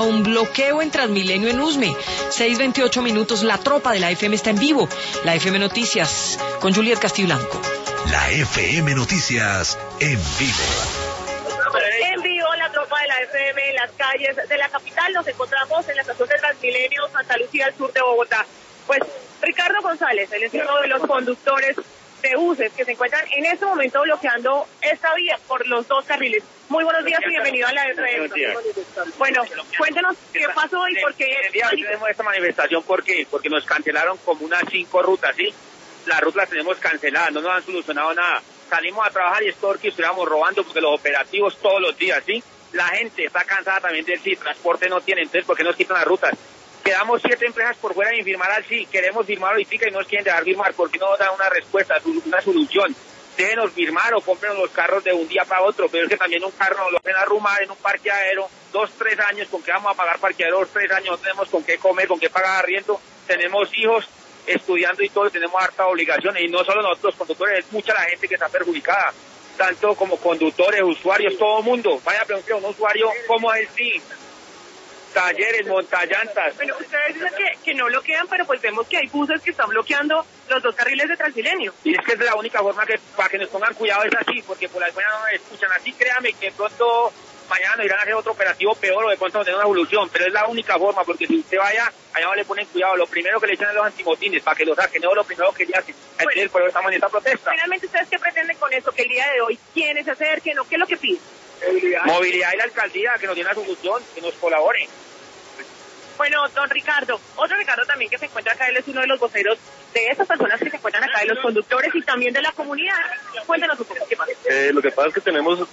Un bloqueo en Transmilenio en Usme. 6:28 minutos. La tropa de la FM está en vivo. La FM Noticias con Juliet Castiblanco. La FM Noticias en vivo. En vivo, la tropa de la FM en las calles de la capital. Nos encontramos en la estación de Transmilenio Santa Lucía, al sur de Bogotá. Pues Ricardo González, él es uno de los conductores de buses que se encuentran en este momento bloqueando esta vía por los dos carriles. Muy buenos días y bienvenido a la FM. Bueno, cuéntenos qué pasó y por qué. El día de hoy tenemos esta manifestación porque nos cancelaron como unas 5 rutas, ¿sí? Las rutas las tenemos canceladas, no nos han solucionado nada. Salimos a trabajar y es todo que estuviéramos robando porque los operativos todos los días, ¿sí? La gente está cansada también del sí, transporte no tiene, entonces ¿por qué nos quitan las rutas? Quedamos 7 empresas por fuera de firmar al sí, queremos firmar ahorita y no nos quieren dejar firmar porque no nos dan una respuesta, una solución. Déjenos firmar o compren los carros de un día para otro, pero es que también un carro nos lo hacen arrumar en un parqueadero 2-3 años, ¿con qué vamos a pagar parqueadero 2-3 años? No tenemos con qué comer, con qué pagar arriendo, tenemos hijos estudiando y todo, tenemos hartas obligaciones y no solo nosotros conductores, es mucha la gente que está perjudicada, tanto como conductores, usuarios, todo el mundo. Vaya a preguntar a un usuario cómo es el sí. Talleres, montallantas. Bueno, ustedes dicen que no bloquean, pero pues vemos que hay buses que están bloqueando los dos carriles de Transmilenio. Y es que es la única forma que para que nos pongan cuidado es así, porque por las buenas no nos escuchan. Así créame que de pronto mañana nos irán a hacer otro operativo peor o de pronto nos den una evolución, pero es la única forma, porque si usted vaya, allá no le ponen cuidado. Lo primero que le echan es los antimotines, para que lo saquen, no lo primero que le hacen. Entonces, por eso estamos en esta protesta. Finalmente, ¿ustedes qué pretenden con esto? Que el día de hoy, ¿quiénes se acerquen o qué es lo que piden? Movilidad y la alcaldía, que nos den la solución, que nos colaboren. Bueno, don Ricardo, otro Ricardo también que se encuentra acá, él es uno de los voceros de esas personas que se encuentran acá, de los conductores y también de la comunidad. Cuéntanos un poco qué pasa. Lo que pasa es que tenemos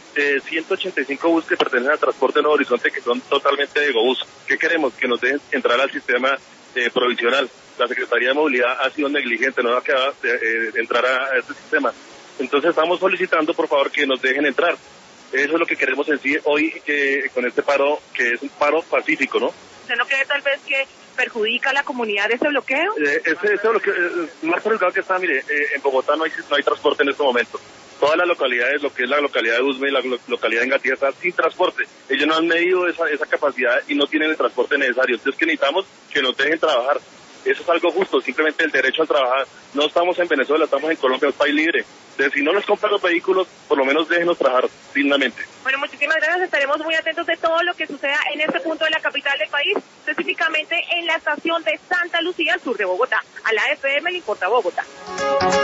185 buses que pertenecen al transporte Nuevo Horizonte que son totalmente de Egobús. ¿Qué queremos? Que nos dejen entrar al sistema provisional. La Secretaría de Movilidad ha sido negligente, no ha quedado entrar a este sistema. Entonces estamos solicitando, por favor, que nos dejen entrar. Eso es lo que queremos en sí hoy con este paro, que es un paro pacífico, ¿no? ¿Usted no cree tal vez que perjudica a la comunidad ese bloqueo? Ese bloqueo, más perjudicado que está, mire, en Bogotá no hay transporte en este momento. Todas las localidades, lo que es la localidad de Usme y la localidad de Engativá, está sin transporte. Ellos no han medido esa capacidad y no tienen el transporte necesario. Entonces, que necesitamos que nos dejen trabajar. Eso es algo justo, simplemente el derecho al trabajar. No estamos en Venezuela, estamos en Colombia, un país libre. Entonces, si no nos compran los vehículos, por lo menos déjenos trabajar dignamente. Bueno, muchísimas gracias. Estaremos muy atentos de todo lo que suceda en este punto de la capital del país, específicamente en la estación de Santa Lucía, al sur de Bogotá. A la FM le importa Bogotá.